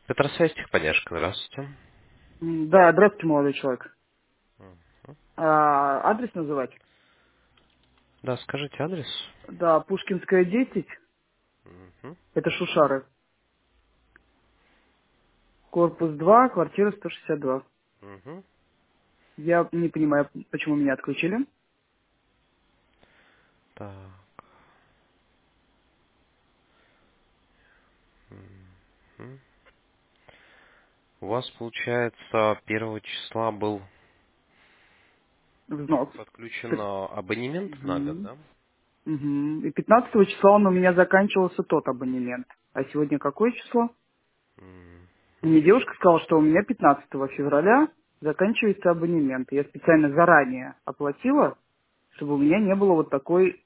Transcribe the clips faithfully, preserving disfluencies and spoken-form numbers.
Петросвязь, техподдержка, здравствуйте. М, Да, здравствуйте, молодой человек. Мгм. А, адрес называть? Да, скажите адрес. Да, Пушкинская, десять. Мгм. Это Шушары. Корпус два, квартира сто шестьдесят два. Мгм. Я не понимаю, почему меня отключили. Так. Мгм. У вас, получается, первого числа был Взнос. подключен Пи- а, абонемент на год, Мгм. да? Мгм. И пятнадцатого числа он у меня заканчивался тот абонемент. А сегодня какое число? Мгм. Мне девушка сказала, что у меня пятнадцатого февраля заканчивается абонемент. Я специально заранее оплатила, чтобы у меня не было вот такой...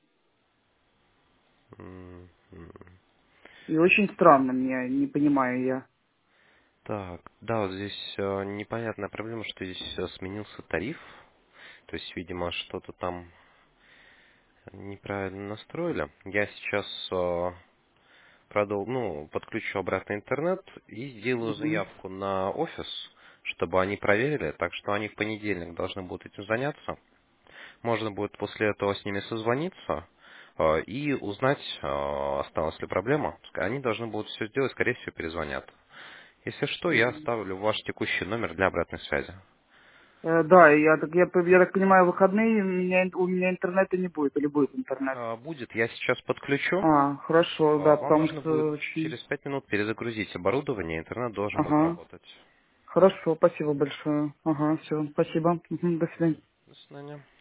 Мгм. И очень странно мне, не понимаю я. Так, да, вот здесь э, непонятная проблема, что здесь э, сменился тариф. То есть, видимо, что-то там неправильно настроили. Я сейчас э, продол... ну, подключу обратно интернет и сделаю Мгм. заявку на офис, чтобы они проверили, так что они в понедельник должны будут этим заняться. Можно будет после этого с ними созвониться э, и узнать, э, осталась ли проблема. Они должны будут все сделать, скорее всего, перезвонят. Если что, я Мгм. оставлю ваш текущий номер для обратной связи. Э, Да, я так, я, п- я так понимаю, в выходные у меня, у меня интернета не будет, или будет интернет? Э, Будет, я сейчас подключу. А, хорошо, Э, да, Вам потому нужно будет что очень... через пять минут перезагрузить оборудование, интернет должен будет Ага, работать. хорошо, спасибо большое. Ага, все, спасибо. Мгм, до свидания. До свидания.